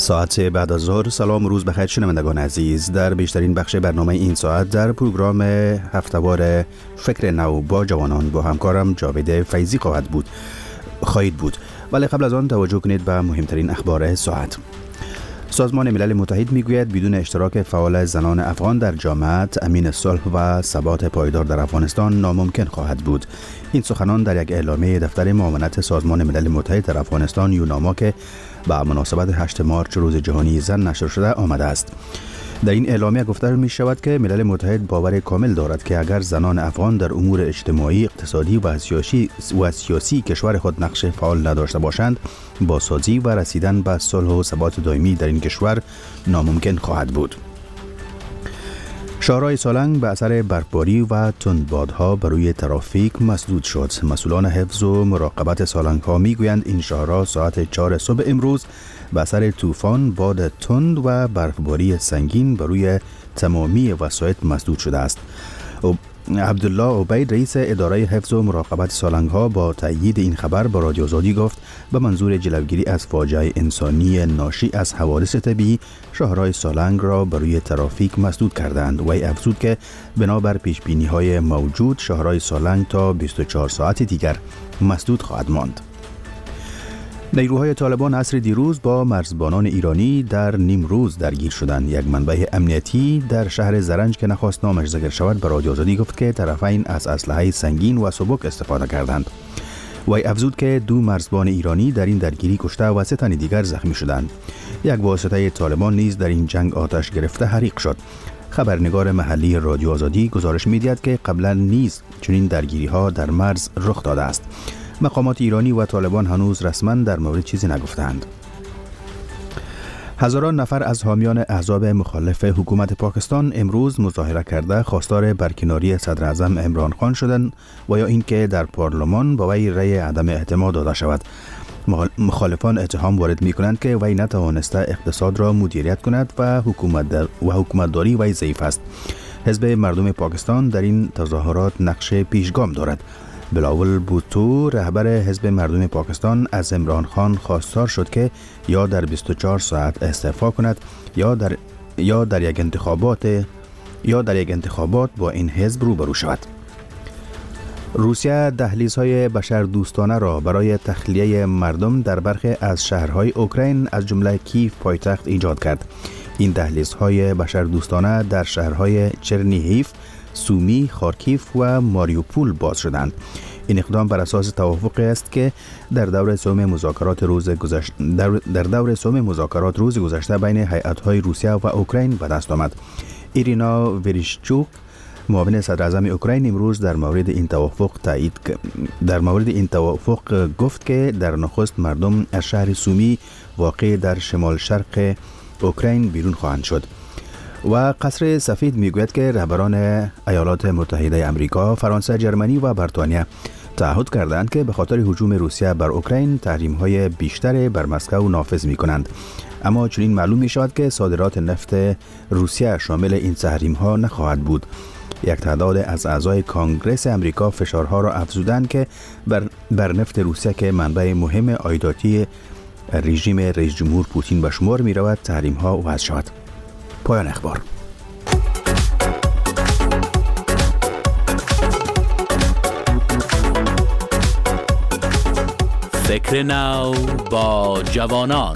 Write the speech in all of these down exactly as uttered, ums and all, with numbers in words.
ساعت بعد از ظهر. سلام، روز بخیر شنوندگان عزیز. در بیشترین بخش برنامه این ساعت در پروگرام هفته‌وار فکر نو با جوانان با همکارم جاوید فیضی خواهد بود خواهید بود ولی قبل از آن توجه کنید به مهمترین اخبار ساعت. سازمان ملل متحد میگوید بدون اشتراک فعال زنان افغان در جامعه تأمین صلح و ثبات پایدار در افغانستان ناممکن خواهد بود. این سخنان در یک اعلامیه دفتر معاونت سازمان ملل متحد در افغانستان یوناما که با مناسبت هشتم مارچ روز جهانی زن نشر شده آمده است. در این اعلامیه گفته می شود که ملل متحد باور کامل دارد که اگر زنان افغان در امور اجتماعی، اقتصادی و سیاسی و سیاسی کشور خود نقش فعال نداشته باشند، بازسازی و رسیدن به صلح و ثبات دائمی در این کشور ناممکن خواهد بود. شاهراه سالنگ به اثر برفباری و تندبادها بر روی ترافیک مسدود شد. مسئولان حفظ و مراقبت سالنگ ها می گویند این شاهراه ساعت چهار صبح امروز به اثر طوفان، باد تند و برفباری سنگین بر روی تمامی وسایط مسدود شده است. عبدالله عبید رئیس اداره حفظ و مراقبت سالنگ ها با تأیید این خبر با رادیو آزادی گفت به منظور جلوگیری از فاجعه انسانی ناشی از حوادث طبیعی شاهراه سالنگ را بر روی ترافیک مسدود کردند. وی افزود که بنابر پیش بینی های موجود شاهراه سالنگ تا بیست و چهار ساعت دیگر مسدود خواهد ماند. نیروهای طالبان عصر دیروز با مرزبانان ایرانی در نیمروز درگیر شدند. یک منبع امنیتی در شهر زرنج که نخواست نامش ذکر شود به رادیو آزادی گفت که طرفین از اسلحه سنگین و سبک استفاده کردند. وی افزود که دو مرزبان ایرانی در این درگیری کشته و سه تن دیگر زخمی شدند. یک واسطه طالبان نیز در این جنگ آتش گرفته حریق شد. خبرنگار محلی رادیو آزادی گزارش می‌دهد که قبلا نیز چنین درگیری‌ها در مرز رخ داده است. مقامات ایرانی و طالبان هنوز رسما در مورد چیزی نگفتند. هزاران نفر از حامیان احزاب مخالف حکومت پاکستان امروز مظاهره کرده خواستار برکناری صدر اعظم عمران خان شدند و یا اینکه در پارلمان با وی رأی عدم اعتماد داده شود. مخالفان اتهام وارد می کنند که وی نتوانسته اقتصاد را مدیریت کند و حکومت و حکومتداری وی ضعیف است. حزب مردم پاکستان در این تظاهرات نقش پیشگام دارد. بلاول بوتو رهبر حزب مردم پاکستان از عمران خان خواستار شد که یا در بیست و چهار ساعت استعفا کند یا در یا در یک انتخابات یا در یک انتخابات با این حزب روبرو شود. روسیه دهلیزهای بشردوستانه را برای تخلیه مردم در برخی از شهرهای اوکراین از جمله کیف پایتخت ایجاد کرد. این دهلیزهای بشردوستانه در شهرهای چرنیهیف، سومی، خارکیف و ماریوپول باز شدند. این اقدام بر اساس توافق است که در دور سوم مذاکرات روز گذشته در, در دور سوم مذاکرات روز گذشته بین هیئت‌های روسیه و اوکراین به دست آمد. ایرینا وریشچوک معاون صدر اعظم اوکراین امروز در مورد این توافق تایید در مورد این توافق گفت که در نخست مردم از شهر سومی واقع در شمال شرق اوکراین بیرون خواهند شد. و قصر سفید میگوید که رهبران ایالات متحده آمریکا، فرانسه، جرمنی و بریتانیا تعهد کردند که به خاطر هجوم روسیه بر اوکراین تحریم‌های بیشتر بر مسکو نافذ می‌کنند. اما چنین معلوم می‌شود که صادرات نفت روسیه شامل این تحریم‌ها نخواهد بود. یک تعداد از اعضای کنگره آمریکا فشارها را افزودند که بر, بر نفت روسیه که منبع مهم عایداتی رژیم رئیس جمهور پوتین به شمار می‌رود تحریم‌ها وضع شود. پایان اخبار. فکر نو با جوانان.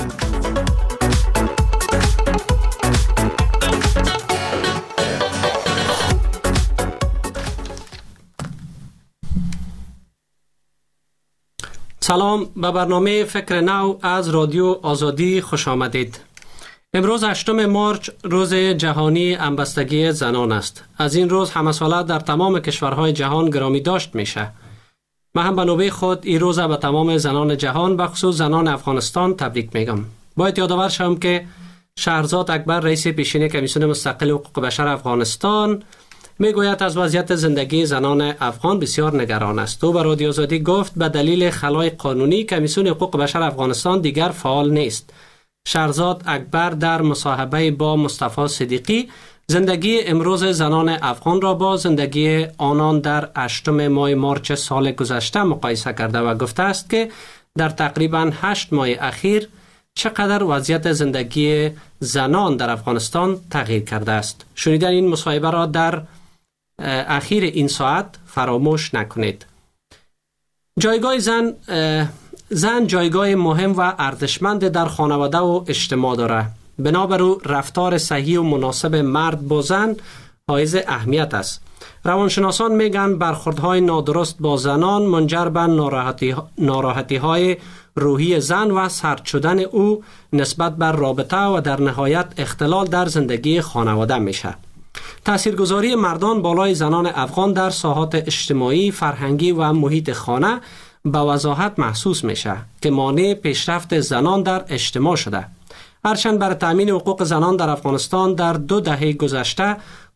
سلام، به برنامه فکر نو از رادیو آزادی خوش آمدید. امروز هشتم مارچ روز جهانی همبستگی زنان است. از این روز همه ساله در تمام کشورهای جهان گرامی داشت میشه. من هم به نوبه خود این روز به تمام زنان جهان به خصوص زنان افغانستان تبریک میگم. باید یادآور شوم که شهرزاد اکبر رئیس پیشین کمیسیون مستقل حقوق بشر افغانستان میگوید از وضعیت زندگی زنان افغان بسیار نگران است. او به رادیو آزادی گفت به دلیل خلای قانونی کمیسیون حقوق بشر افغانستان دیگر فعال نیست. شهرزاد اکبر در مصاحبه با مصطفی صدیقی زندگی امروز زنان افغان را با زندگی آنان در هشتم ماه مارچ سال گذشته مقایسه کرده و گفته است که در تقریباً هشت ماه اخیر چقدر وضعیت زندگی زنان در افغانستان تغییر کرده است. شنیدن این مصاحبه را در اخیر این ساعت فراموش نکنید. جایگاه زن زن جایگاه مهم و ارزشمند در خانواده و اجتماع دارد. بنابراین رفتار صحیح و مناسب مرد با زن حائز اهمیت است. روانشناسان میگن برخوردهای نادرست با زنان منجر به ناراحتی ناراحتی های روحی زن و سرد شدن او نسبت بر رابطه و در نهایت اختلال در زندگی خانواده میشه. تاثیرگذاری مردان بالای زنان افغان در ساحات اجتماعی، فرهنگی و محیط خانه به وضاحت محسوس میشه که مانع پیشرفت زنان در اجتماع شده. هرچند برای تامین حقوق زنان در افغانستان در دو دهه گذشته